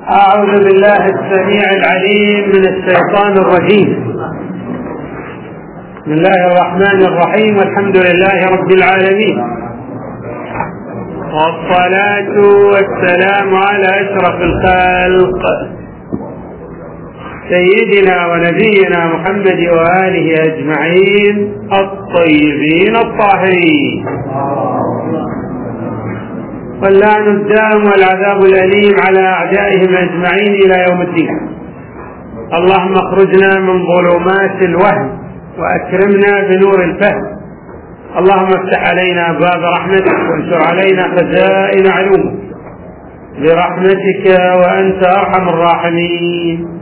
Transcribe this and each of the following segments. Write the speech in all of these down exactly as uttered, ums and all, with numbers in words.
أعوذ بالله السميع العليم من الشيطان الرجيم. بسم الله الرحمن الرحيم، والحمد لله رب العالمين، والصلاة والسلام على أشرف الخلق سيدنا ونبينا محمد وآله أجمعين الطيبين الطاهرين، واللعن الدائم والعذاب الأليم على أعدائهم أجمعين إلى يوم الدين. اللهم اخرجنا من ظلمات الوهم وأكرمنا بنور الفهم. اللهم افتح علينا أبواب رحمتك وانشر علينا خزائن علومك برحمتك وأنت أرحم الراحمين.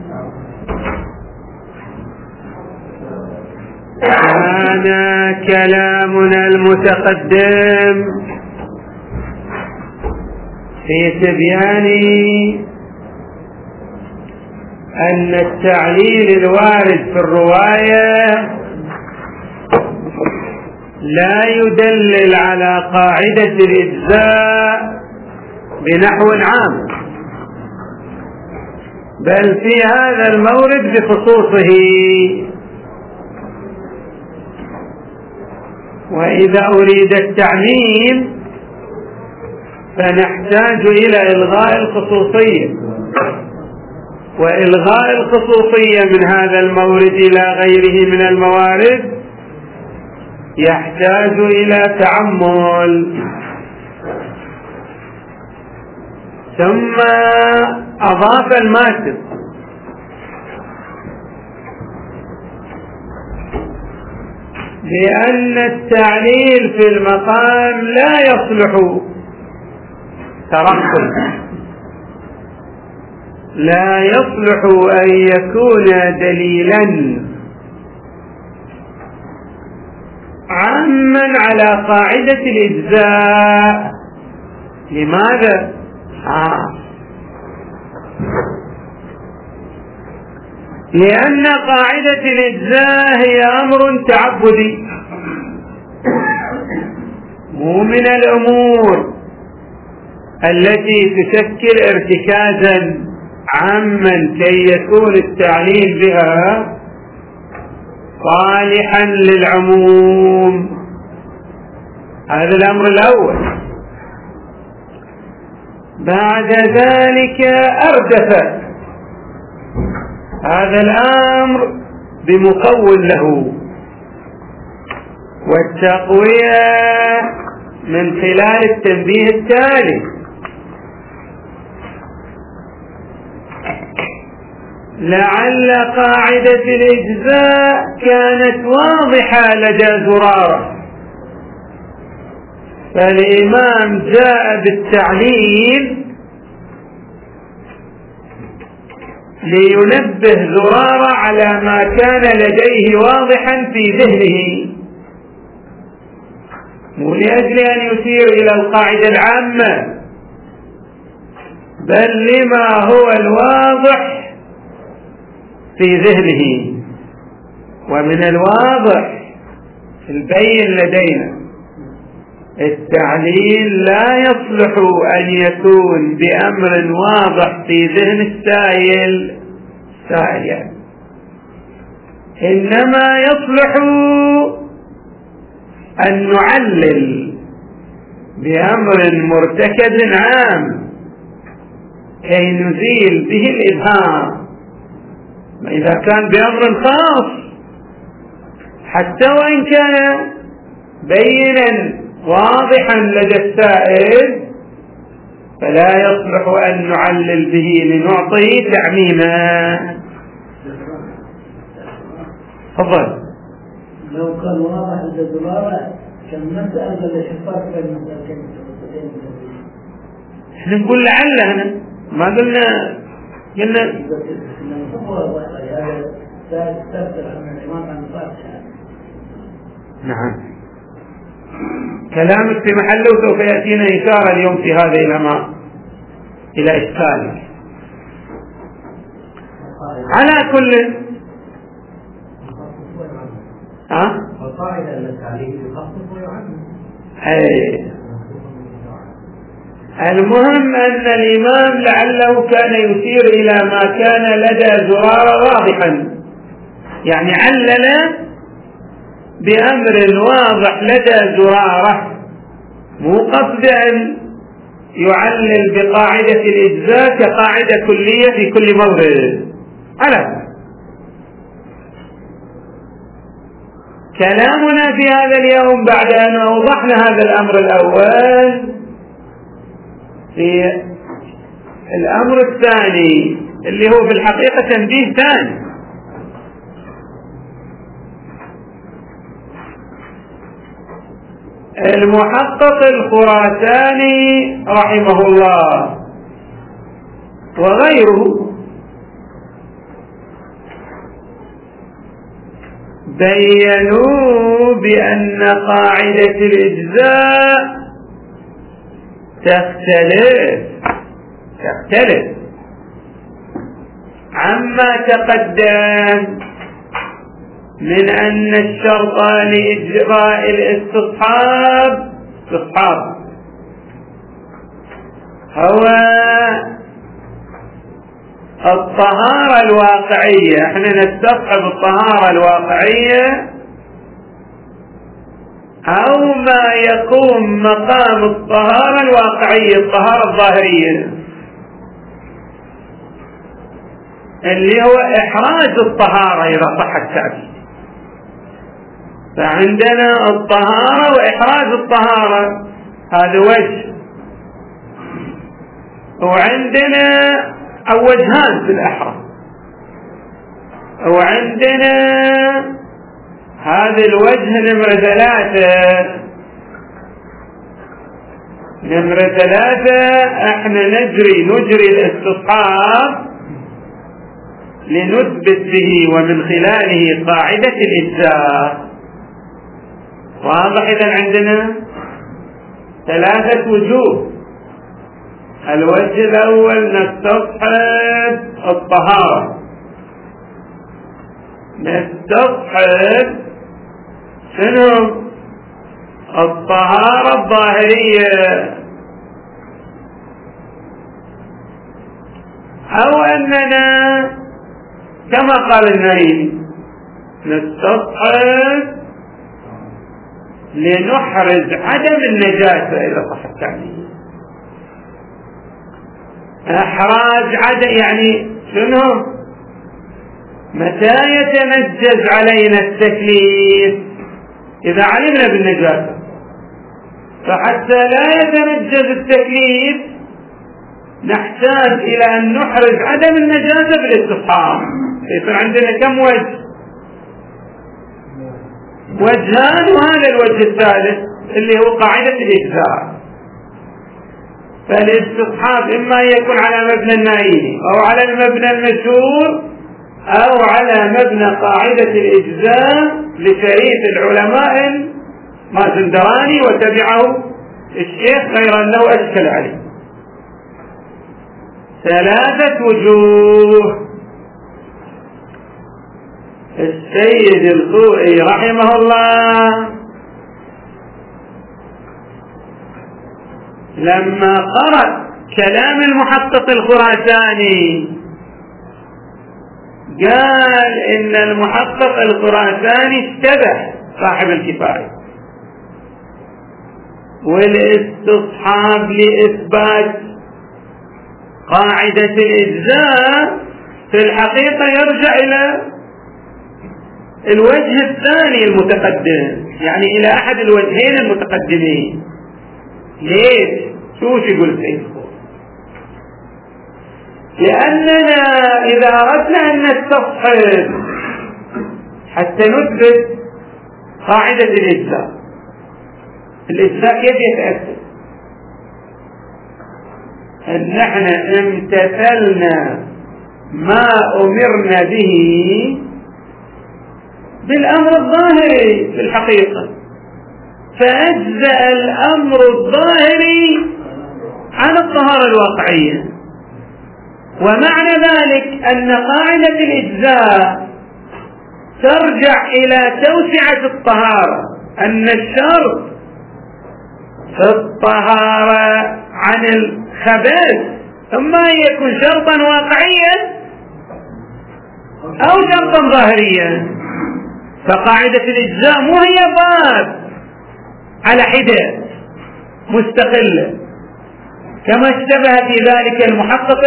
كان كلامنا المتقدم في تبيان أن التعليل الوارد في الرواية لا يدلل على قاعدة الإجزاء بنحو عام، بل في هذا المورد بخصوصه. وإذا أريد التعميم فنحتاج إلى إلغاء الخصوصية، وإلغاء الخصوصية من هذا المورد إلى غيره من الموارد يحتاج إلى تعمل. ثم أضاف الماتن لأن التعليل في المقام لا يصلح ترقب، لا يصلح أن يكون دليلا عاما على قاعدة الإجزاء. لماذا؟ آه. لأن قاعدة الإجزاء هي أمر تعبدي، مو من الأمور التي تشكل ارتكازا عاما كي يكون التعليل بها صالحا للعموم. هذا الأمر الأول. بعد ذلك أردف هذا الأمر بمقول له، والتقوية من خلال التنبيه التالي: لعل قاعدة الإجزاء كانت واضحة لدى زرارة، فالإمام جاء بالتعليل لينبه زرارة على ما كان لديه واضحا في ذهنه، مو لأجل أن يشير إلى القاعدة العامة، بل لما هو الواضح في ذهنه. ومن الواضح البين لدينا التعليل لا يصلح أن يكون بأمر واضح في ذهن السائل سائلا، إنما يصلح أن نعلل بأمر مرتكز عام كي نزيل به الإبهام. إذا كان بأمر خاص حتى وإن كان بينا واضحا لدى السائل فلا يصلح أن نعلل به لنعطيه تعميما. تفضل. لو كان واضح لدى زرارة كان مسألة لشفاف بين المسألتين. احنا نقول لعل، هنا ما قلنا قلنا نعم. كلامك في محله، وسوف يأتينا إشارة اليوم في هذه الأمر إلى إشكالك. على كل ها القاعدة التعليل يخصص ويعمم. أي المهم أن الإمام لعله كان يشير إلى ما كان لدى زرارة واضحا، يعني علل بأمر واضح لدى زرارة، مو قصد أن يعلل بقاعدة الإجزاء كقاعدة كلية في كل مورد. على كلامنا في هذا اليوم بعد أن أوضحنا هذا الأمر الأول، في الأمر الثاني اللي هو في الحقيقة تنبيه ثاني. المحقق الخراساني رحمه الله وغيره بيّنوا بأن قاعدة الإجزاء تختلف تختلف عما تقدم من أن الشرط لإجراء الاستصحاب استصحاب هو الطهارة الواقعية. احنا نستصحب الطهارة الواقعية أو ما يقوم مقام الطهارة الواقعية، الطهارة الظاهرية اللي هو إحراز الطهارة إذا صح التعبير. فعندنا الطهارة وإحراز الطهارة، هذا وجه، وعندنا أو وجهان في الإحرام، وعندنا هذا الوجه نمرة ثلاثة. نمرة ثلاثة احنا نجري نجري الاستصحاب لنثبت به ومن خلاله قاعدة الإجزاء. واضح؟ إذن عندنا ثلاثة وجوه. الوجه الأول نستصحب الطهارة، نستصحب شنو؟ الطهارة الظاهرية، أو أننا كما قال النائم نستصحب لنحرز عدم النجاسة إذا صح التعبير. إحراز عدم يعني شنو؟ متى يتنجز علينا التكليف؟ إذا علمنا بالنجاسة. فحتى لا يتنجز التكليف نحتاج إلى أن نحرز عدم النجاسة بالاستصحاب. يصير عندنا كم وجه؟ وجهان، وهذا الوجه الثالث اللي هو قاعدة الإجزاء. فالاستصحاب إما يكون على مبنى النائي أو على المبنى المشهور أو على مبنى قاعدة الإجزاء لشريف العلماء مازندراني وتبعه الشيخ، غير أنه أشكل عليه. ثلاثة وجوه. السيد الخوئي رحمه الله لما قرأ كلام المحقق الخراساني قال إن المحقق الخراساني اشتبه صاحب الكفاية، والاستصحاب لإثبات قاعدة الإجزاء في الحقيقة يرجع إلى الوجه الثاني المتقدم، يعني إلى أحد الوجهين المتقدمين. ليش؟ شو يقول سيد الخوئي؟ لأننا إذا أردنا أن نستصحب حتى نثبت قاعدة الإجزاء، الإجزاء كيف يتأثر؟ أن نحن امتثلنا ما أمرنا به بالأمر الظاهري في الحقيقة، فأجزأ الأمر الظاهري عن الطهارة الواقعية. ومعنى ذلك أن قاعدة الإجزاء ترجع إلى توسعة الطهارة، أن الشرط في الطهارة عن الخبث إما يكون شرطا واقعيا أو شرطا ظاهريا. فقاعدة الإجزاء مو هي باب على حدة مستقلة كما اشتبه في ذلك المحقق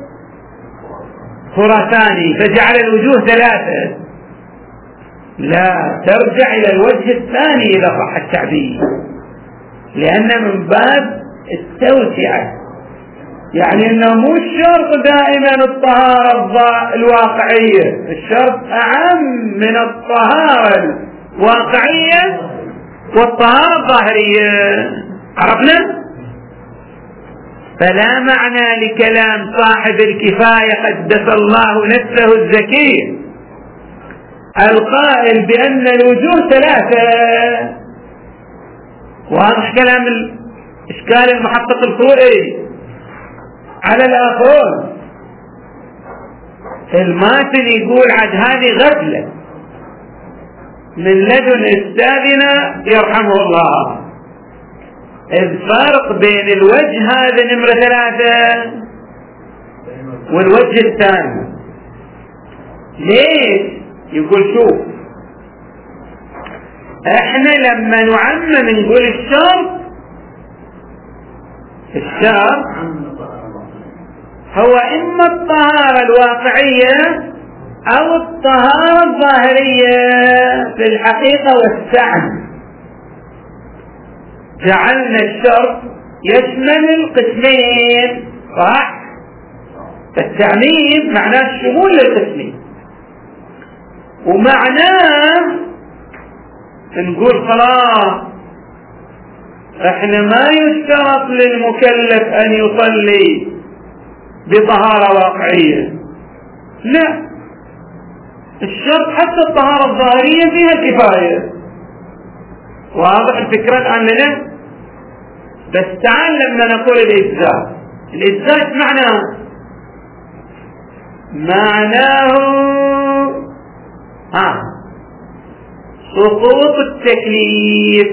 الخراساني فجعل الوجوه ثلاثة. لا، ترجع إلى الوجه الثاني إذا صح التعبير، لأن من باب التوسعة، يعني أنه مو الشرط دائما الطهارة الواقعية، الشرط أعم من الطهارة الواقعية والطهارة الظاهرية. عرفنا؟ فلا معنى لكلام صاحب الكفاية قدس الله نفسه الزكي القائل بأن الوجوه ثلاثة. واضح كلام الإشكال المحقق الفروعي على الآخرون. الماتن يقول عد هذه غفلة من لدن أستاذنا يرحمه الله. الفرق بين الوجه هذا نمرة ثلاثة والوجه الثاني ليش؟ يقول شوف، احنا لما نعمم نقول الشرط الشرط هو اما الطهارة الواقعية او الطهارة الظاهرية في الحقيقة والسعن. جعلنا الشرط يشمل القسمين، صح؟ التعميم معناه الشمول للقسمين، ومعناه نقول خلاص احنا ما يشترط للمكلف ان يصلي بطهارة واقعية، لا، الشرط حتى الطهارة الظاهرية فيها كفاية. واضح الفكرة الآن لنا؟ بس تعال لما نقول الإجزاء، الإجزاء معناه معناه ها سقوط التكليف،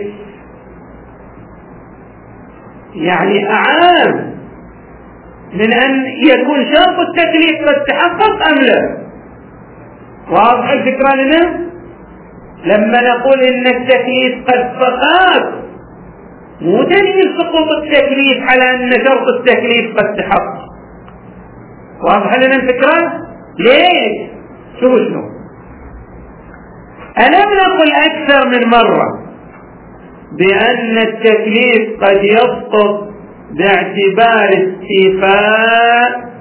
يعني أعام من أن يكون شرط التكليف قد تحقق أم لا. واضح الفكرة لنا؟ لما نقول إن التكليف قد فقط مو دليل سقوط التكليف على أن شرط التكليف قد تحقق. واضح لنا الفكرة؟ ليش؟ شو شنو؟ ألم نقل أكثر من مرة بأن التكليف قد يسقط باعتبار استيفاء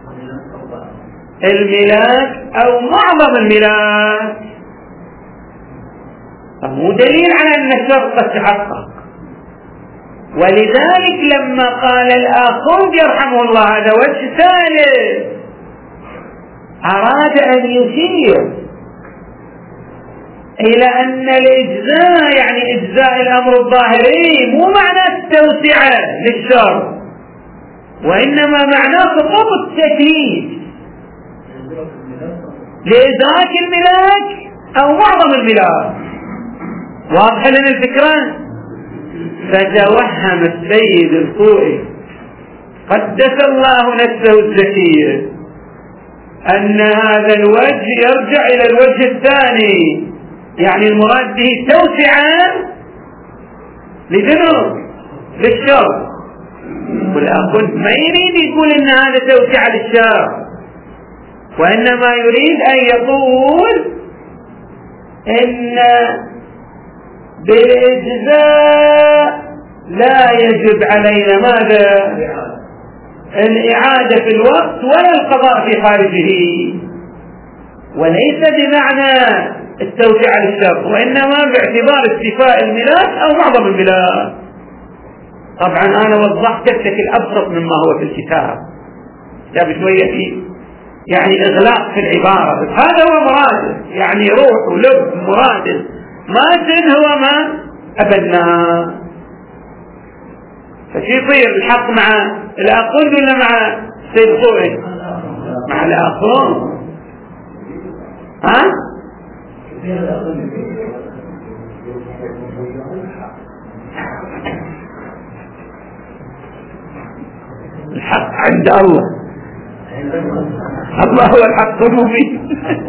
الملاك أو معظم الملاك، فمو دليل على أن الشرط قد تحقق. ولذلك لما قال الآخر يرحمه الله هذا وجه ثالث، أراد أن يشير إلى أن الإجزاء يعني إجزاء الأمر الظاهري مو معنى التوسعة للشرط، وإنما معناه سقوط التكليف لإدراك الملاك أو معظم الملاك. واضح لنا الفكرة؟ فتوهم السيد الخوئي قدس الله نفسه الزكية أن هذا الوجه يرجع إلى الوجه الثاني، يعني المراد به توسعة لجنوب للشرط. والأخذ ما يريد يقول إن هذا توسعة للشرط، وإنما يريد أن يقول إن بالإجزاء لا يجب علينا ماذا؟ الإعادة في الوقت ولا القضاء في خارجه، وليس بمعنى التوسعة للشرط، وإنما باعتبار استيفاء الملاك أو معظم الملاك. طبعا أنا وضحت بشكل أبسط مما هو في الكتاب، كتاب شوية فيه يعني إغلاق في العبارة، بس هذا هو مراده، يعني روح ولب مراده، ما تن هو ما أبدناه. فشي يصير الحق مع الأقل ولا مع السيد خوئي؟ مع الأقل. ها؟ الحق عند الله، الله هو الحق المبين.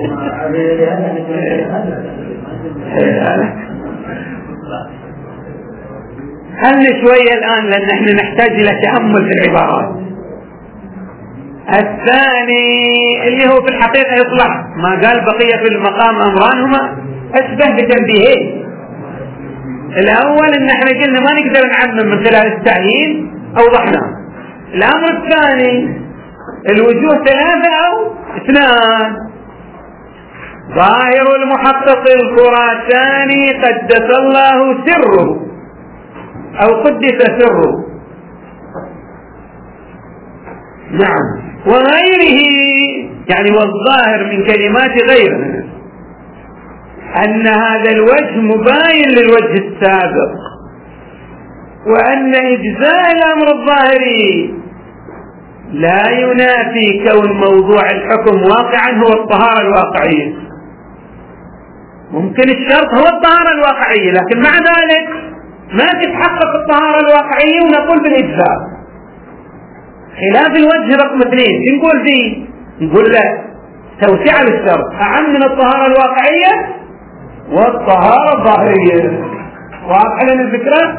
خلنا شوية الآن لأن احنا نحتاج إلى تأمل في العبارات. الثاني اللي هو في الحقيقة يطلع ما قال بقية في المقام أمران هما أشبه بتنبيهين. الأول إن احنا قلنا ما نقدر نعمم من خلال التعيين أوضحناه. الأمر الثاني الوجوه ثلاثة أو اثنان. ظاهر المحقق الخراساني قدس الله سره أو قدس سره، نعم، وغيره يعني والظاهر من كلمات غيره أن هذا الوجه مباين للوجه السابق، وأن إجزاء الأمر الظاهري لا ينافي كون موضوع الحكم واقعا هو الطهارة الواقعية. ممكن الشرط هو الطهارة الواقعية، لكن مع ذلك ما تتحقق الطهارة الواقعية ونقول بالإجزاء، خلاف الوجه رقم اثنين. نقول فيه نقول لا، توسعة للشرط أعم من الطهارة الواقعية والطهارة الظاهرية. واضح لنا الفكرة؟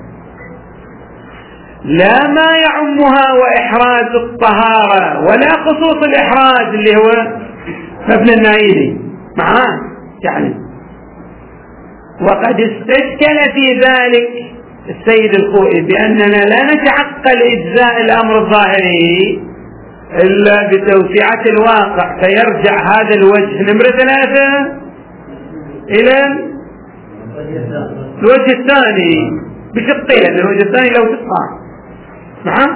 لا ما يعمها وإحراز الطهارة ولا خصوص الإحراز اللي هو مبنى النايلي معاه يعني. وقد استشكل في ذلك السيد الخوئي بأننا لا نتعقل إجزاء الأمر الظاهري إلا بتوسعة الواقع، فيرجع هذا الوجه نمرة ثلاثة إلى الوجه الثاني بشقين. الوجه الثاني لو تقع نعم،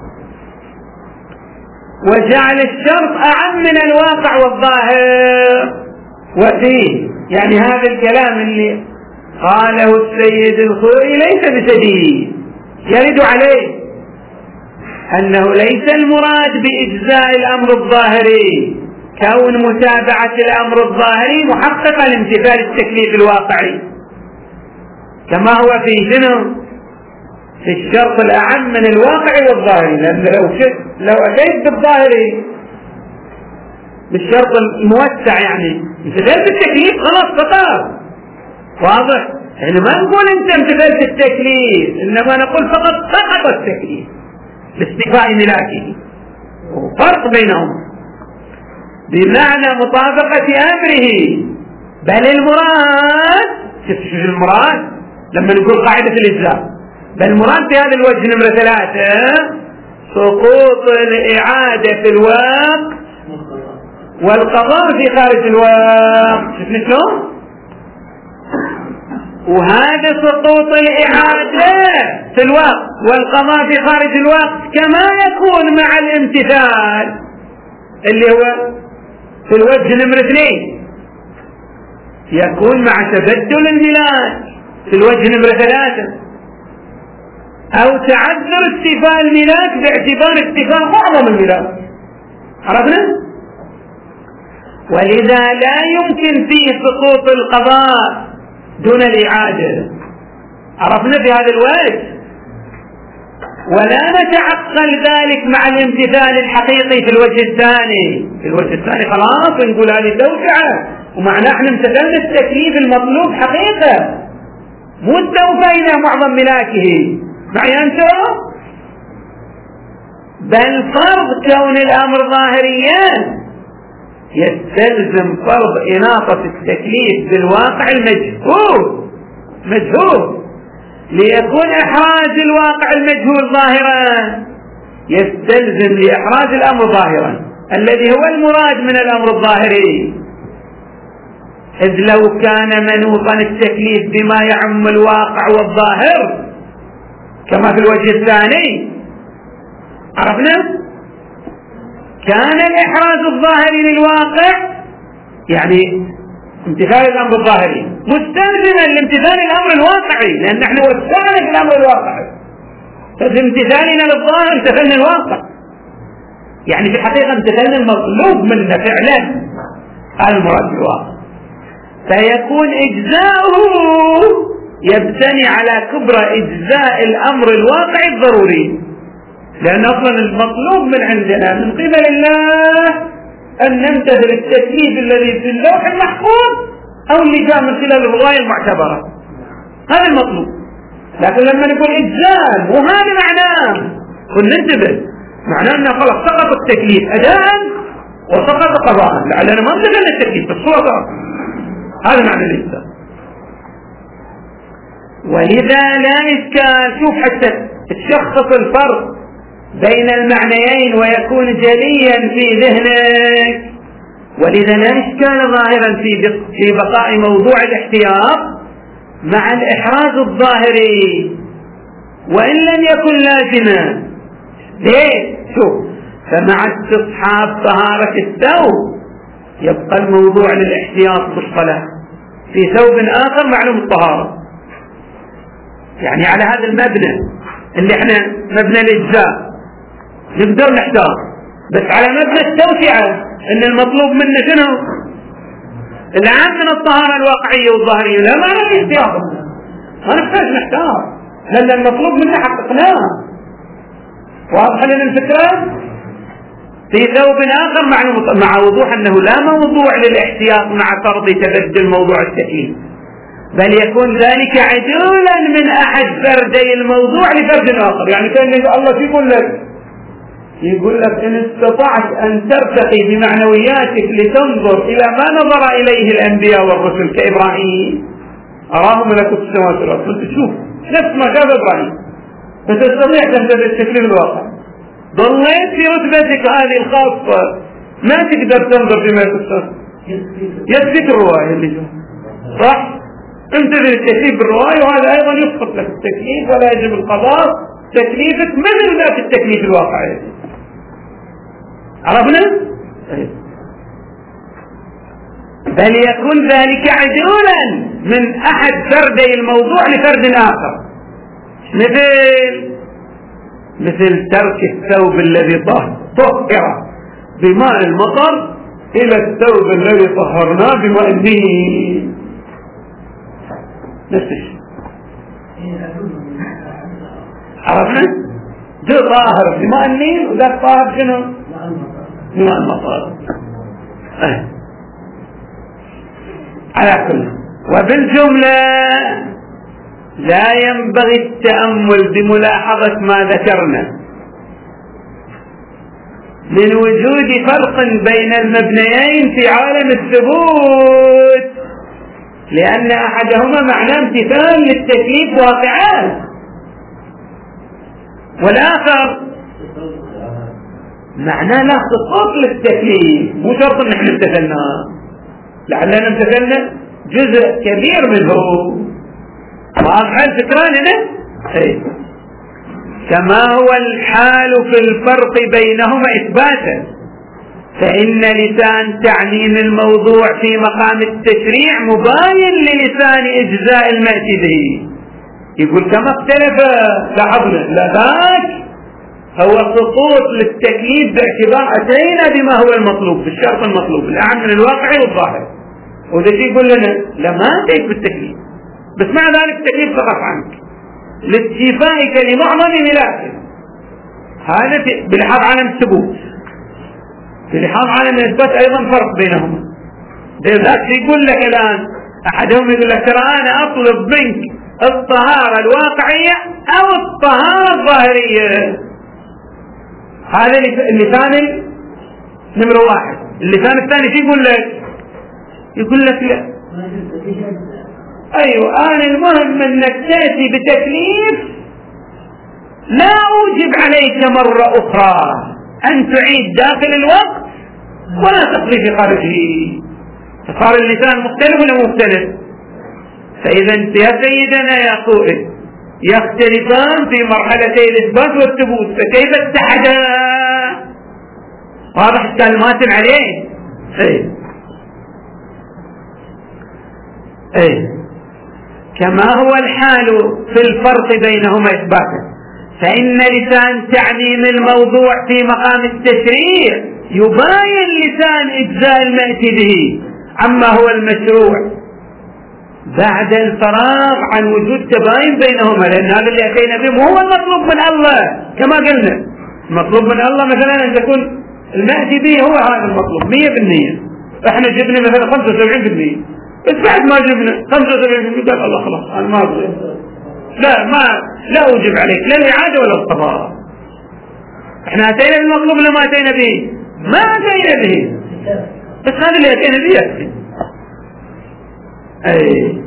وجعل الشرط أعم من الواقع والظاهر. وفيه يعني هذا الكلام اللي قاله السيد الخوئي ليس بشديد، يرد عليه أنه ليس المراد بإجزاء الأمر الظاهري كون متابعة الأمر الظاهري محققة لامتثال التكليف الواقعي، كما هو في شنو في الشرط الأعم من الواقع والظاهري. لأن لو لو أتيت بالظاهري بالشرط الموسع يعني امتثلت التكليف خلاص فقط. واضح؟ يعني ما نقول انت امتثلت التكليف، انما نقول فقط سقط التكليف لاستيفاء ملاكه، وفرق بينهم بمعنى مطابقة أمره. بل المراد شوف المراد لما نقول قاعدة الإجزاء، بل المراد في هذا الوجه نمرة ثلاثة سقوط الإعادة في الوقت والقضاء في خارج الوقت. شفنا شلون؟ وهذا سقوط الإعادة في الوقت والقضاء في خارج الوقت كما يكون مع الامتثال اللي هو في الوجه نمرة اثنين، يكون مع تبدل الملاك في الوجه نمرة ثلاثة، أو تعذر استيفاء الملاك باعتبار استيفاء معظم الملاك. عرفنا؟ ولذا لا يمكن فيه سقوط القضاء دون الإعادة. عرفنا في هذا الوجه؟ ولا نتعقل ذلك مع الامتثال الحقيقي في الوجه الثاني. في الوجه الثاني خلاص نقول هذه توسعة ومعناه احنا امتثلنا التكليف المطلوب حقيقة، مو استوفينا معظم ملاكه. معي أنتم؟ بل فرض كون الأمر ظاهريا يستلزم فرض إناطة التكليف بالواقع المجهول مجهول، ليكون إحراز الواقع المجهول ظاهرا يستلزم لإحراز الأمر ظاهرا الذي هو المراد من الأمر الظاهري. إذ لو كان منوطا التكليف بما يعم الواقع والظاهر كما في الوجه الثاني، عرفنا؟ كان الإحراز الظاهري للواقع يعني امتثال الأمر الظاهري مستلزما لامتثال الأمر الواقعي، لأن نحن وسعنا في الأمر الواقعي، ففي امتثالنا للظاهر امتثلنا الواقع، يعني في الحقيقة امتثلنا المطلوب منا فعلا هذا المراد بالواقع. فيكون إجزاؤه يبتني على كبرى إجزاء الأمر الواقعي الضروري لأن أصلا المطلوب من عندنا من قبل الله أن نمتثل التكليف الذي في اللوح المحفوظ أو اللي جاء من خلال الرواية المعتبرة، هذا المطلوب. لكن لما نقول إجزال وهذا معناه وننتبه، معناه أنه خلاص سقط التكليف أداء وسقط قضاء، لأننا ما امتثلنا التكليف بالصورة، هذا معنى الإجزال. ولذا لا إشكال، شوف حتى تشخص الفرق بين المعنيين ويكون جليا في ذهنك. ولذا لا إشكال ظاهرا في في بقاء موضوع الاحتياط مع الإحراز الظاهري وإن لم يكن لازما. ليه؟ شوف، فمع استصحاب طهارة الثوب يبقى الموضوع للاحتياط بالصلاة في ثوب آخر معلوم الطهارة. يعني على هذا المبنى اللي احنا مبنى الإجزاء نقدر نحتاط، بس على مبنى التوسعة ان المطلوب منا شنو؟ العام من الطهارة الواقعية والظاهرية، لا ما نحتاج احتياط، ما نحتاج نحتاط لأن المطلوب منا حققناه. واضح لنا الفكرة؟ في ثوب آخر مع وضوح أنه لا موضوع للاحتياط مع فرض تبدل موضوع التكليف، بل يكون ذلك عدولا من أحد فردي الموضوع لفرد آخر. يعني كان الله يقول لك يقول لك إن استطعت أن ترتقي بمعنوياتك لتنظر إلى ما نظر إليه الأنبياء والرسل كإبراهيم أراه ملكوت السماوات والأرض، تشوف نفس ما شاف إبراهيم فتستطيع تمتثل التكليف الواقع. ضليت في رتبتك هذه الخاصة ما تقدر تنظر في ملكوت السماوات، يكفيك الرواية اللي جوا صح؟ امتثل التكليف بالرواية، وهذا أيضا يسقط لك التكليف ولا يجب القضاء، تكليفك مثل ذات التكليف الواقعي. عرفنا؟ بل يكون ذلك عدولا من أحد فردي الموضوع لفرد آخر، مثل مثل ترك الثوب الذي طهر بماء المطر إلى الثوب الذي طهرناه بماء النيل، نفس الشيء. عرفنا؟ جو طاهر بماء النيل وذاك طاهر شنو؟ بماء المطر. أه. على كل، وبالجملة لا ينبغي التأمل بملاحظة ما ذكرنا من وجود فرق بين المبنيين في عالم الثبوت، لأن أحدهما معناه امتثال للتكليف واقعا، والآخر معناه لا خطوط للتكليف، مو شرط ان احنا امتثلناه، لعلنا امتثلنا جزء كبير منه. واضح الفكرة هنا؟ ايه. كما هو الحال في الفرق بينهما إثباتا، فإن لسان تعميم الموضوع في مقام التشريع مباين للسان إجزاء المأتي به. يقول كما اختلف لاحظنا، لا ذاك هو سقوط للتكليف باعتبار أتينا بما هو المطلوب بالشرط المطلوب الأعم من الواقع والظاهر، وده شيء يقول لنا لا ما أتيت بالتكليف، بس مع ذلك التكليف سقط عنك لاستيفائك لمعظم ملاكه. هذا بلحاظ عالم الثبوت. بلحاظ عالم الإثبات أيضا فرق بينهما. ذاك يقول لك الآن أحدهم يقول لك ترى أنا أطلب منك الطهارة الواقعية أو الطهارة الظاهرية. هذا اللسان نمرة واحد. اللسان الثاني شو يقول لك؟ يقول لك لا، أيوة أنا المهم أنك تأتي بتكليف لا أوجب عليك مرة أخرى أن تعيد داخل الوقت ولا تقضي في خارجه. فصار اللسان مختلف ولا مختلف؟ فإذا انت يا سيدنا يا قائد يختلفان في مرحلتي الإثبات والثبوت، فكيف اتحدا؟ واضح الكلمات عليه؟ ايه ايه. كما هو الحال في الفرق بينهما إثباتا، فإن لسان تعميم الموضوع في مقام التشريع يباين لسان إجزاء المأتي به عما هو المشروع بعد الفراغ عن وجود تباين بينهما، لأن هذا اللي أتينا به هو المطلوب من الله كما قلنا. المطلوب من الله مثلا أن تكون المأتي به هو هذا المطلوب مية بالمية. احنا جبنا مثلا خمسة وسبعين بالمية، بس بعد ما جبنا خمسة وسبعين بالمية قال الله خلاص أنا ما أبغى، لا ما لا أوجب عليك لا الإعادة ولا الطهارة. احنا أتينا بالمطلوب لما أتينا به ما أتينا به، بس هذا اللي أتينا به يكفي. أي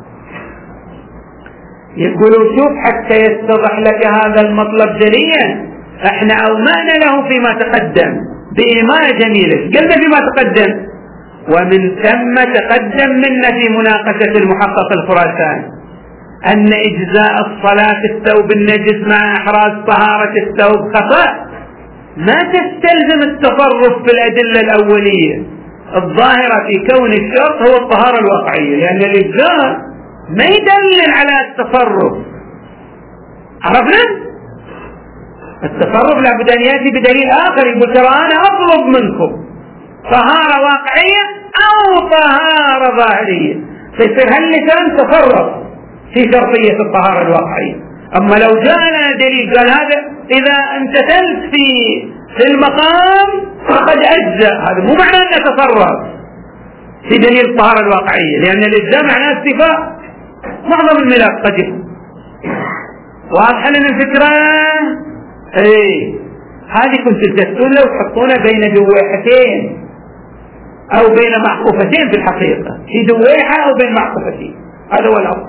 يقولوا شوف حتى يتضح لك هذا المطلب جليا، احنا أومأنا له فيما تقدم بإيماء جميلة. قلنا فيما تقدم ومن ثم تقدم منا في مناقشة المحقق الخراساني أن إجزاء الصلاة الثوب النجس مع إحراز طهارة الثوب خطأ، ما تستلزم التصرف في الأدلة الأولية الظاهرة في كون الشرط هو الطهارة الواقعية، لأن الإجزاء ما يدلل على التصرف. عرفنا؟ التصرف لابد أن يأتي بدليل آخر يقول ترى أنا أطلب منكم طهارة واقعية أو طهارة ظاهرية، فيصير هاللسان تصرف في شرطية الطهارة الواقعية. أما لو جاءنا دليل قال هذا إذا امتثلت في في المقام فقد أجزأ، هذا مو معناه أن تصرف في دليل الطهارة الواقعية، لأن الإجزاء معناه استيفاء معظم الملاك قد يكون. واضح لنا الفكرة؟ ايه هذه كنت تقول لو تحطونا بين دويحتين او بين معقوفتين في الحقيقة، في دويحة او بين معقوفتين، هذا هو الأمر.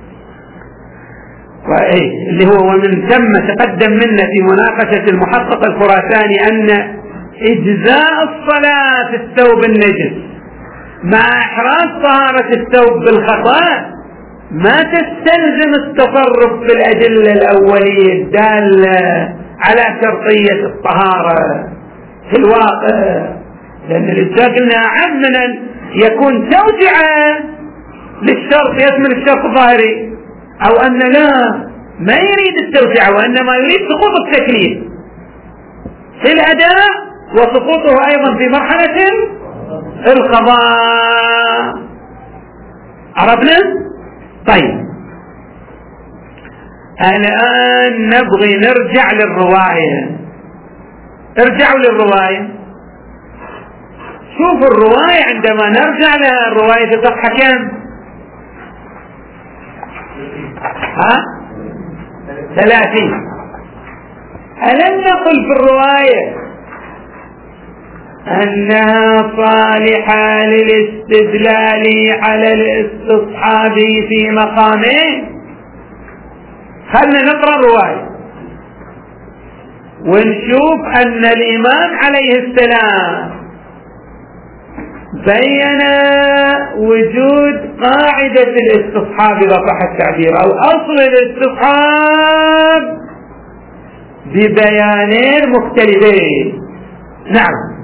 وايه اللي هو ومن ثم تقدم منا في مناقشة المحقق الخراساني أن إجزاء الصلاة في الثوب النجس مع إحراز طهارة الثوب بالخطأ ما تستلزم التصرف في الأدلة الأولية الدالة على شرطية الطهارة في الواقع، لأن الإجزاء قلنا أعم من أن يكون توسعة للشرط يشمل الشرط الظاهري، أو أن لا ما يريد التوسعة وإنما يريد سقوط التكليف في الأداء وسقوطه أيضا في مرحلة القضاء. عرفنا؟ طيب الآن نبغي نرجع للرواية. ارجعوا للرواية، شوفوا الرواية عندما نرجع لها الرواية في صفحة كم؟ ها؟ ثلاثين. ألم نقل في الرواية أنها صالحة للاستدلال على الاستصحاب في مقامين؟ خلنا نقرأ الرواية ونشوف أن الإمام عليه السلام بين وجود قاعدة الاستصحاب إذا صح التعبير أو أصل الاستصحاب ببيانين مختلفين. نعم،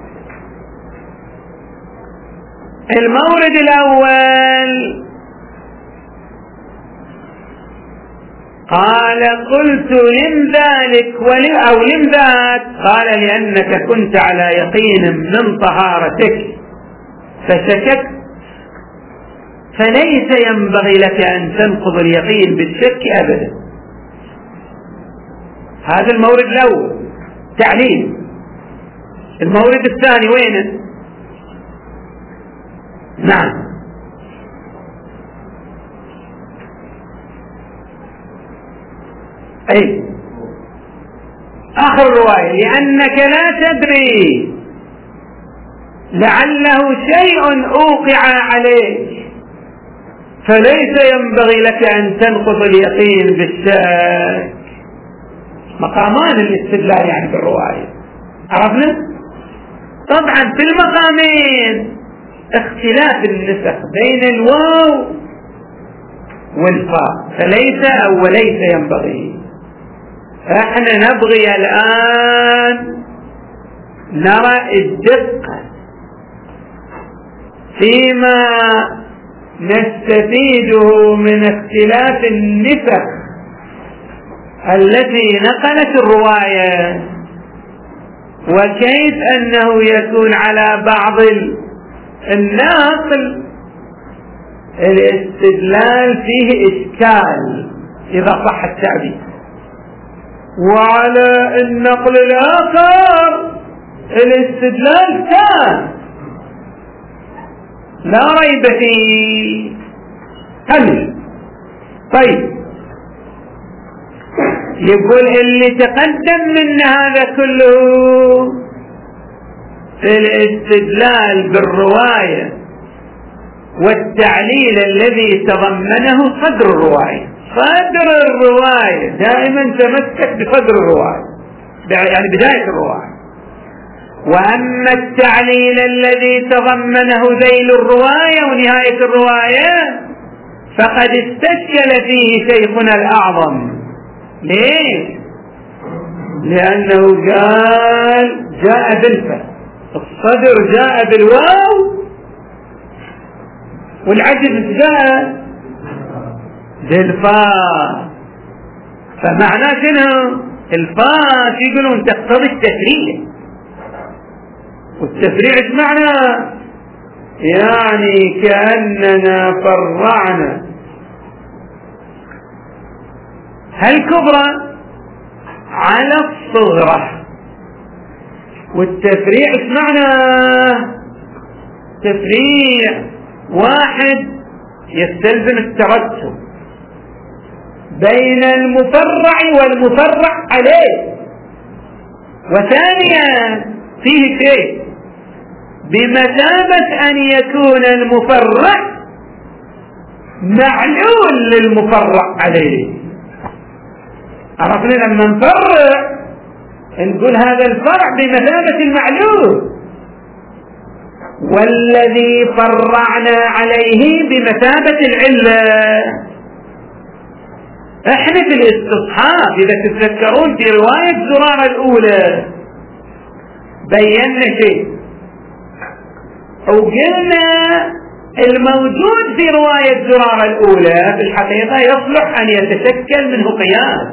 المورد الأول قال قلت لم ذلك أو لم ذاك؟ قال لأنك كنت على يقين من طهارتك فشككت، فليس ينبغي لك أن تنقض اليقين بالشك أبدا. هذا المورد الأول تعليم. المورد الثاني وين؟ نعم، أي آخر الرواية لأنك لا تدري لعله شيء أوقع عليك فليس ينبغي لك أن تنقض اليقين بالشك. مقامان الاستدلال يعني في الرواية. عرفنا؟ طبعا في المقامين اختلاف النسخ بين الواو والفاء، فليس أو وليس ينبغي. احنا نبغي الآن نرى الدقة فيما نستفيده من اختلاف النسخ التي نقلت الرواية، وكيف أنه يكون على بعض الناقل الاستدلال فيه إشكال إذا صح التعبير. وعلى النقل الآخر الاستدلال كان لا ريب فيه. هل طيب يقول اللي تقدم من هذا كله في الاستدلال بالرواية والتعليل الذي تضمنه صدر الرواية. صدر الرواية دائما تمسك بصدر الرواية، يعني بداية الرواية. وأما التعليل الذي تضمنه ذيل الرواية ونهاية الرواية فقد استشكل فيه شيخنا الأعظم. ليه؟ لأنه قال جاء بالفاء، الصدر جاء بالواو والعجز جاء بالفاء. فمعناه شنو؟ الفاء يقولون تقتضي التفريع، والتفريع ايش معنى؟ يعني كأننا فرعنا هالكبرى على الصغرى. والتفريع ايش معنى؟ تفريع واحد يستلزم الترتب بين المفرع والمفرع عليه، وثانيا فيه شيء بمثابة أن يكون المفرع معلول للمفرع عليه. عرفنا لما نفرع نقول هذا الفرع بمثابة المعلول، والذي فرعنا عليه بمثابة العلة. احنا في الاستصحاب إذا تتذكرون في رواية زرارة الأولى بينا شيء وقلنا الموجود في رواية زرارة الأولى في الحقيقة يصلح أن يتشكل منه قياس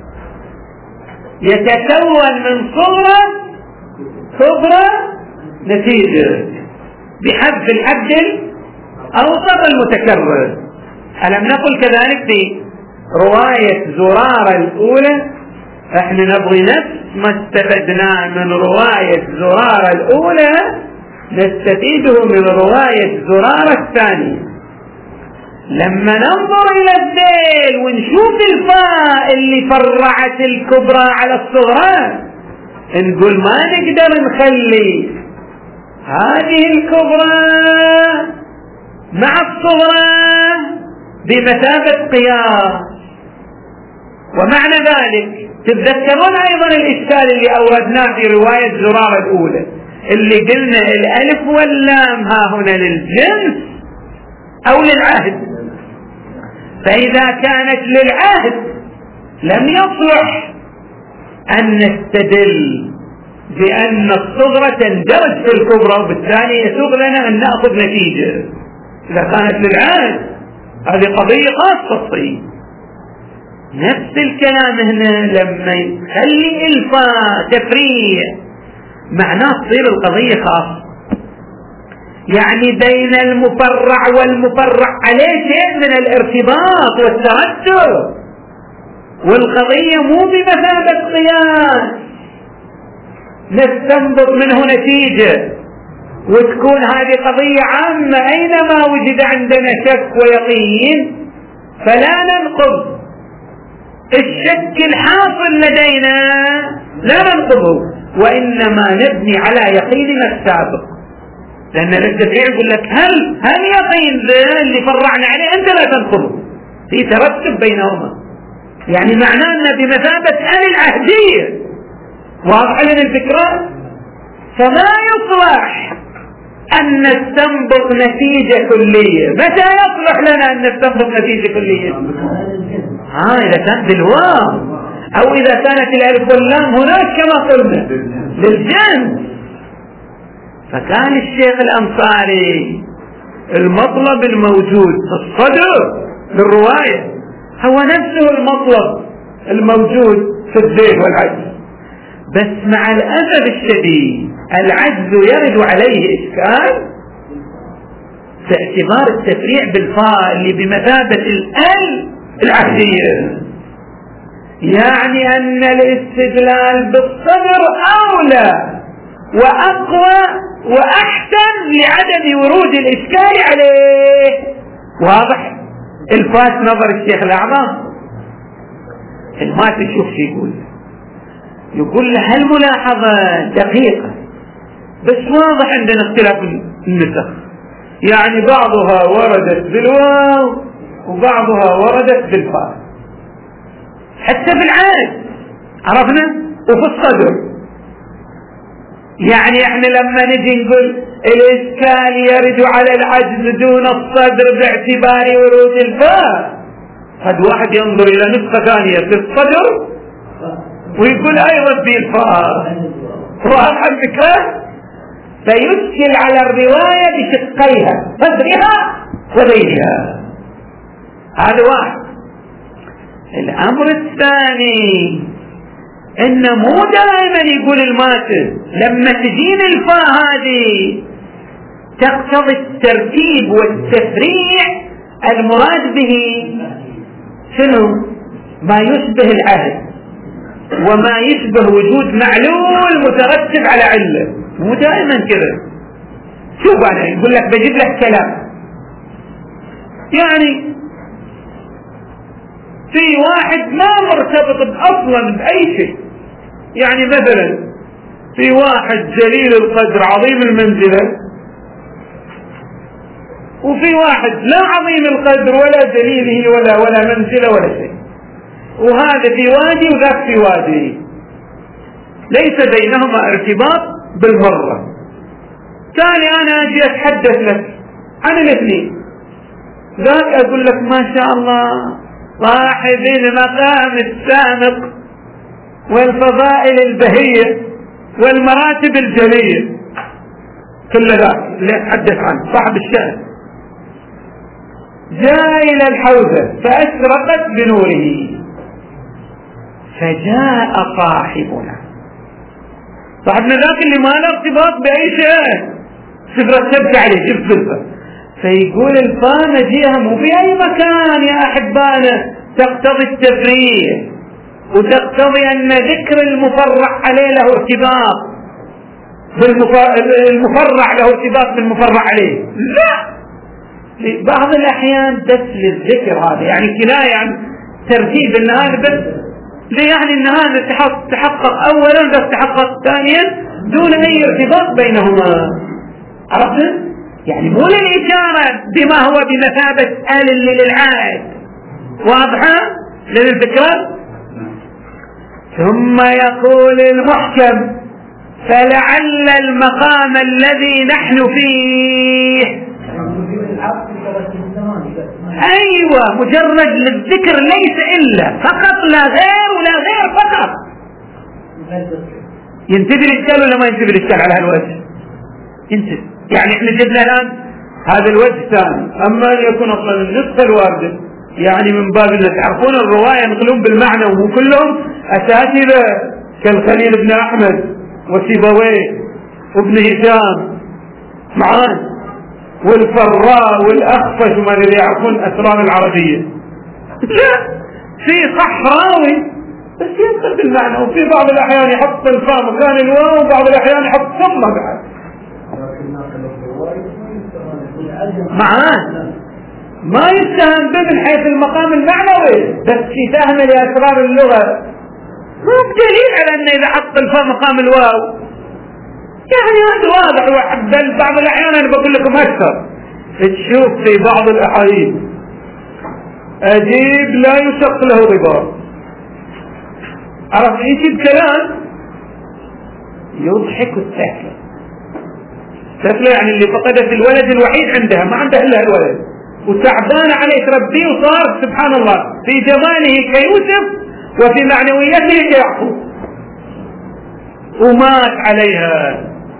يتكون من صورة كبرى نتيجة بحذف الحد الأوسط المتكرر. ألم نقل كذلك في رواية زرارة الأولى؟ احنا نبغي نفس ما استفدناه من رواية زرارة الأولى نستفيده من رواية زرارة الثانية. لما ننظر إلى الذيل ونشوف الفاء اللي فرعت الكبرى على الصغرى نقول ما نقدر نخلي هذه الكبرى مع الصغرى بمثابة قياس. ومعنى ذلك تتذكرون أيضا الإشكال اللي أوردناه في رواية زرارة الأولى اللي قلنا الألف واللام ها هنا للجنس أو للعهد، فإذا كانت للعهد لم يصلح أن نستدل بأن الصغرى تندرج في الكبرى وبالتالي يسوغ لنا أن نأخذ نتيجة. إذا كانت للعهد هذه قضية خاصة تصير. نفس الكلام هنا لما يخلي الفاء تفريع معناه تصير القضية خاصة، يعني بين المفرع والمفرع عليه شيء من الارتباط والترتب، والقضية مو بمثابة قياس نستنبط منه نتيجة وتكون هذه قضية عامة أينما وجد عندنا شك ويقين فلا ننقض الشك الحاصل لدينا، لا ننقضه وإنما نبني على يقيننا السابق. لأن التفريع يقول لك هل هل يقين اللي فرعنا عليه أنت لا تنقضه، في ترتب بينهما، يعني معناه أن بمثابة أن العهدية. واضح لنا الفكرة؟ فما يصلح أن نستنبط نتيجة كلية. متى يصلح لنا أن نستنبط نتيجة كلية؟ ها إذا كان بالواو أو إذا كانت الألف واللام هناك كما قلنا للجنس. فكان الشيخ الأنصاري المطلب الموجود في الصدر للرواية هو نفسه المطلب الموجود في الذيل والعجز، بس مع الأسف الشديد العجز يرد عليه إشكال في اعتبار التفريع بالفاء اللي بمثابة الأل العهدية. يعني أن الاستدلال بالصدر أولى وأقوى وأحسن لعدم ورود الإشكال عليه. واضح؟ الفات نظر الشيخ الأعظم ما تشوف شي يقول يقول له هالملاحظة دقيقة بس واضح عندنا اختلاف النسخ، يعني بعضها وردت بالواو وبعضها وردت بالفاء حتى في العاد عرفنا وفي الصدر. يعني احنا لما نجي نقول الإشكال يرد على العجز دون الصدر باعتبار ورود الفاء، قد واحد ينظر إلى نسخة ثانية في الصدر ويقول أيضا في الفاء. واضح الفكرة؟ فيشكل على الرواية بشقيها صدرها وغيرها. هذا واحد. الأمر الثاني إن مو دائما يقول الماتن لما تجين الفاء هذه تقتضي الترتيب والتفريع، المراد به شنو؟ ما يشبه العهد وما يشبه وجود معلول مترتب على علة. مو دائما كذا. شوف أنا يقول لك بجيب لك كلام، يعني في واحد ما مرتبط أصلا بأي شيء، يعني مثلا في واحد جليل القدر عظيم المنزلة وفي واحد لا عظيم القدر ولا جليله ولا ولا منزلة ولا شيء، وهذا في وادي وذاك في وادي، ليس بينهما ارتباط بالمرة. ثاني أنا أجي أتحدث لك عن الاثنين، ذاك أقول لك ما شاء الله صاحب المقام السامق والفضائل البهية والمراتب الجلية، كل ذاك اللي أتحدث عنه صاحب الشأن، جاء إلى الحوزة فأشرقت بنوره فجاء صاحبنا، صاحبنا ذاك اللي ما له ارتباط بأي شيء، صفر تبكي عليه شوف صفر، فيقول الفاء مجيئها مو في أي مكان يا أحبانا، تقتضي التفريع وتقتضي أن ذكر المفرع عليه له ارتباط بالمفرع له ارتباط بالمفرع عليه. لا، في بعض الأحيان بس للذكر هذا، يعني كناية عن ترتيب أن هذا بس يعني أن هذا تحقق أولا بس تحقق ثانيا دون أي ارتباط بينهما. عرفت؟ يعني مو للإشارة بما هو بمثابة آل للعائد. واضحة للفكرة؟ ثم يقول المحكم فلعل المقام الذي نحن فيه، أيوة مجرد للذكر ليس إلا فقط لا غير ولا غير فقط. ينتبه الإشكال ولا ما ينتبه الإشكال على هالوجه؟ ينتبه. يعني احنا جبنا الآن هذا الوجه الثاني، أما أن يكون أصلا النسخة الواردة يعني من باب أن تعرفون الرواية ينقلون بالمعنى وهم كلهم أساتذة كالخليل بن أحمد وسيبويه وابن هشام معان والفراء والأخفش وما اللي يعرفون أسرار العربية. لا، في صحراوي بس ينقل بالمعنى، وفي بعض الأحيان يحط الفاء مكان الواو وبعض الأحيان يحط ثم بعد معان، ما يتهم به من حيث المقام المعنوي، بس في فهم لأسرار اللغة مو بدليل على أنه إذا حط الفاء مقام الواو يعني هذا واضح. بل بعض الأحيان أنا بقول لكم أكثر، تشوف في بعض الأحاديث أجيب لا يشق له رباط، عرفت يجيب كلام يضحك السهل، سهل يعني اللي فقدت الولد الوحيد عندها، ما عندها إلا الولد وتعبان عليه تربيه وصار سبحان الله في جماله كيوسف وفي معنويته كيعقوب، ومات عليها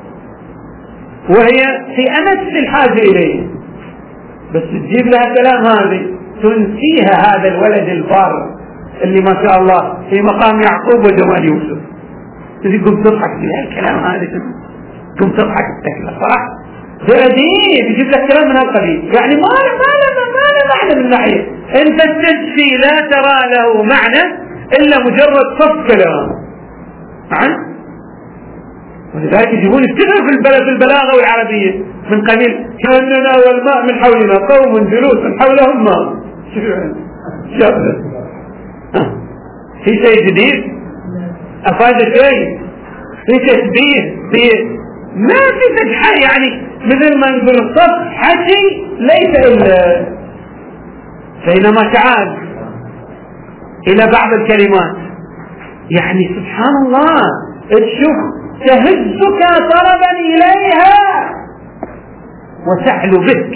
وهي في أمس الحاجة إليه، بس تجيب لها كلام هذه تنسيها هذا الولد البار اللي ما شاء الله في مقام يعقوب وجمال يوسف، تجي قم تضحك بهالكلام هذا، قم تضحك التكلة صح؟ ده أديب يجيب لك كلام من هالقبيل، يعني ما له ما له ما له معنى من ناحية، أنت تنسي لا ترى له معنى إلا مجرد صف كلام. معا؟ ولذلك يجيبون يفتكروا في البلد البلاغة والعربية من قبيل كأننا والماء من حولنا قوم جلوس حولهم ماء. شابه في شيء جديد أفاد شيء في تشبيه في ما في فتحة، يعني مثل ما نقول الصف حكي ليس إلا بينما تعال إلى بعض الكلمات يعني سبحان الله تشوف تهزك طلبا إليها وتحلو بك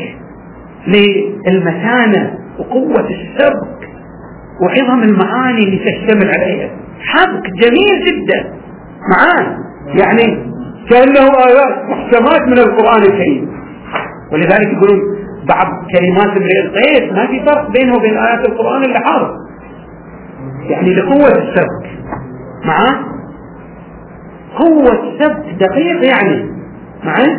للمتانة وقوة السبك وعظم المعاني اللي تشتمل عليها. حبك جميل جدا معاه، يعني كأنه آيات محكمات من القرآن الكريم. ولذلك يقولون بعض كلمات ابن القيس ما في فرق بينه وبين آيات القرآن اللي حاضر، يعني لقوة السبك معاه، قوة سبك دقيق يعني معاه.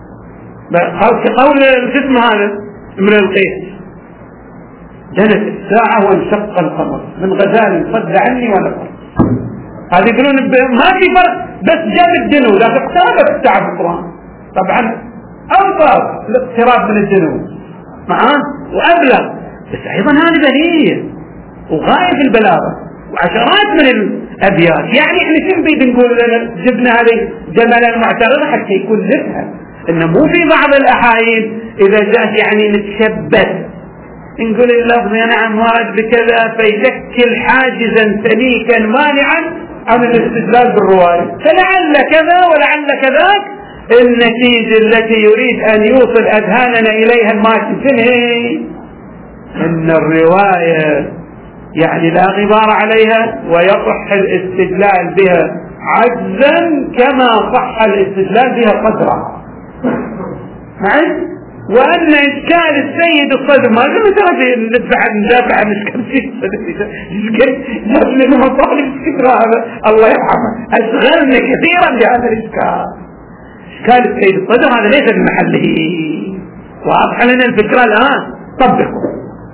كقول الجسم هذا ابن القيس دنت الساعة وانشق القمر من غزال صد عني ونفر. هذا يقولون ما في فرق، بس جاب الدنو لكن اقتربت الساعة في القرآن طبعا أوفر الاقتراب من الدنو معاه وأبلغ، بس أيضا هذه بهية وغاية في البلاغة وعشرات من الأبيات. يعني احنا شنو بيد نقول جبنا هذه جمال المعترض حتى يكون نفهم إنه مو في بعض الأحايين إذا جاءت يعني نتشبث نقول اللفظ نعم ورد بكذا فيشكل حاجزا سميكا مانعا عن الاستدلال بالرواية، فلعل كذا ولعل كذاك. النتيجة التي يريد أن يوصل أذهاننا إليها الماتن هي أن الرواية يعني لا غبار عليها ويصح الاستدلال بها عجزا كما صح الاستدلال بها قدرها. معي؟ وأن إشكال السيد الصدر ما زال ترى ندفع ندافع عن إشكال السيد الصدر إشكال لأنه مطالب الفكرة هذا الله يرحمه أشغلنا كثيرا بهذا الإشكال. إشكال السيد الصدر هذا ليس بمحله، واضح لنا الفكرة الآن طبقوا.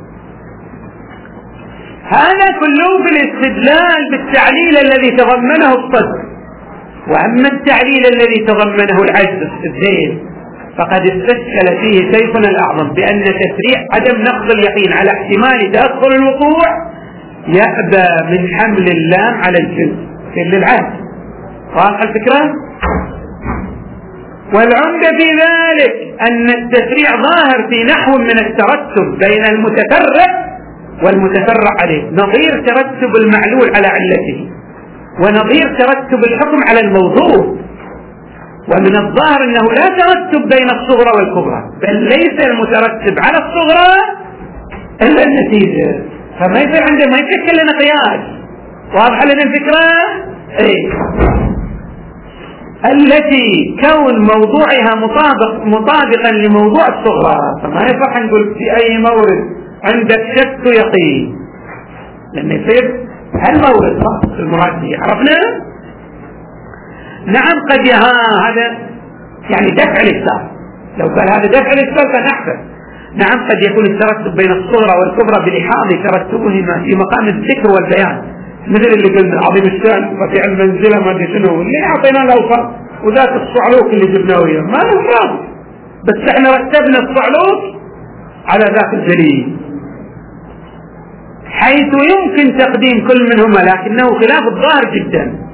هذا كله في الاستدلال بالتعليل الذي تضمنه الصدر. وأما التعليل الذي تضمنه العجز الذهن فقد استشكل فيه شيخنا الأعظم بأن تسريع عدم نقض اليقين على احتمال تأخر الوقوع يأبى من حمل اللام على الجنس في العهد. واضح الفكرة؟ والعمدة في ذلك أن التسريع ظاهر في نحو من الترتب بين المتفرع والمتفرع عليه، نظير ترتب المعلول على علته ونظير ترتب الحكم على الموضوع. ومن الظاهر أنه لا ترتب بين الصغرى والكبرى، بل ليس المترتب على الصغرى إلا النتيجة، فما يصير عنده ما يشكل لنا قياس. واضح لنا الفكرة؟ ايه التي كون موضوعها مطابق مطابقا لموضوع الصغرى، فما يصح نقول في أي مورد عندك شك يقين، لأن يصير هالمورد صح المراد به عرفنا. نعم قد يها هذا يعني دفع الإشكال، لو قال هذا دفع الإشكال كان أحسن. نعم قد يكون الترتب بين الصغرى والكبرى بلحاظ ترتبهما في مقام الذكر والبيان، مثل اللي قلنا عظيم الشان رفيع المنزلة ما ادري شنو اللي أعطينا الأوصاف وذاك الصعلوك اللي جبناه وياه ما له فرق، بس احنا رتبنا الصعلوك على ذاك الجليل حيث يمكن تقديم كل منهما لكنه خلاف الظاهر جدا.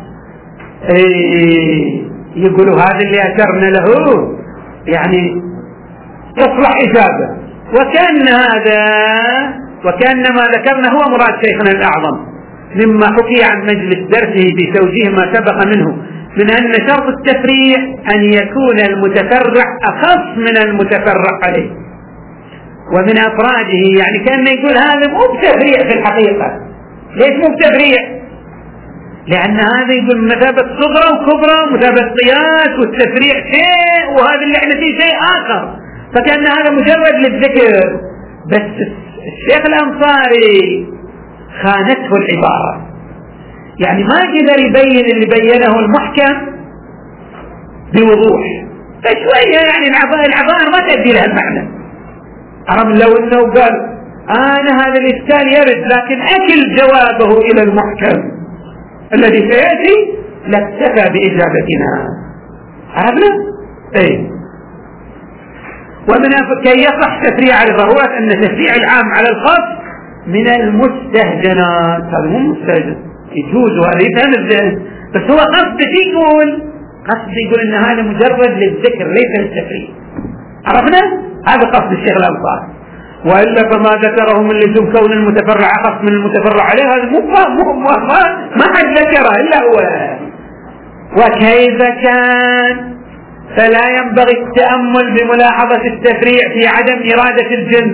ايه يقولوا هذا اللي أشرنا له يعني تصلح إجابة، وكان هذا وكان ما ذكرنا هو مراد شيخنا الأعظم مما حكي عن مجلس درسه بتوجيه ما سبق منه من أن شرط التفريع أن يكون المتفرع أخص من المتفرع عليه ومن أفراده، يعني كان يقول هذا مو بتفريع في الحقيقة. ليش مو بتفريع؟ لأن هذا يقول مثابة صغرى وكبرى مثابة قياس، والتفريع شيء وهذا اللي احنا فيه شيء آخر، فكان هذا مجرد للذكر. بس الشيخ الأنصاري خانته العبارة، يعني ما قدر يبين اللي بينه المحكم بوضوح، فشوية يعني العبارة ما تأدي لها المعنى. أرم لو أنه قال أنا هذا الإشكال يرد، لكن أكل جوابه إلى المحكم الذي سيأتي لاكتفى بإجابتنا. عرفنا؟ أي. ومن كي يصح تفريع الضرورة أن تفريع العام على الخاص من المستهجنات. هذا مو مستهجن، يجوز وهذا يفهم الذهن، بس هو قصد يقول قصد يقول أن هذا مجرد للذكر ليس للتفريع. عرفنا؟ هذا قصد الشيخ الأنصاري. وإلا فما ذكره من لزوم كون المتفرع أخص من المتفرع عليه هذا مو مو ما ما حد ذكره إلا هو. وكيف كان فلا ينبغي التأمل بملاحظة التفريع في عدم إرادة الجنس،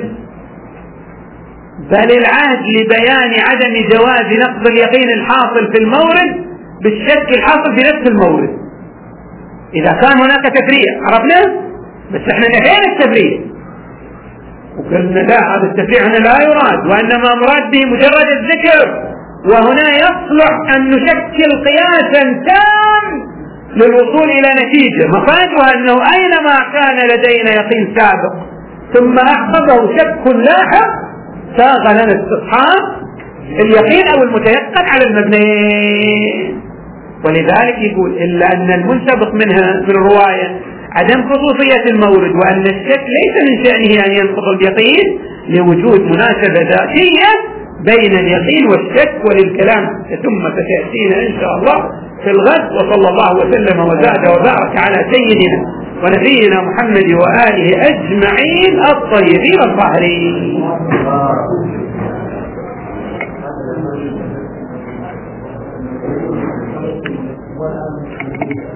بل العهد لبيان عدم جواز نقض اليقين الحاصل في المورد بالشك الحاصل في نفس المورد إذا كان هناك تفريع. عرفنا؟ بس احنا نفينا التفريع وقلنا لا، هذا التفريع هنا لا يراد، وإنما مراد به مجرد الذكر، وهنا يصلح أن نشكل قياسا تام للوصول إلى نتيجة مفادها أنه أينما كان لدينا يقين سابق ثم أحفظه شك لاحق ساغ لنا استصحاب اليقين أو المتيقن على المبنيين. ولذلك يقول إلا أن المنسبق منها في الرواية عدم خصوصية المورد، وأن الشك ليس من شأنه أن ينقض اليقين لوجود مناسبة ذاتية بين اليقين والشك، وللكلام ثم ستأتينا إن شاء الله في الغد. وصلى الله وسلم وزاد وبارك على سيدنا ونبينا محمد وآله أجمعين الطيبين الطاهرين.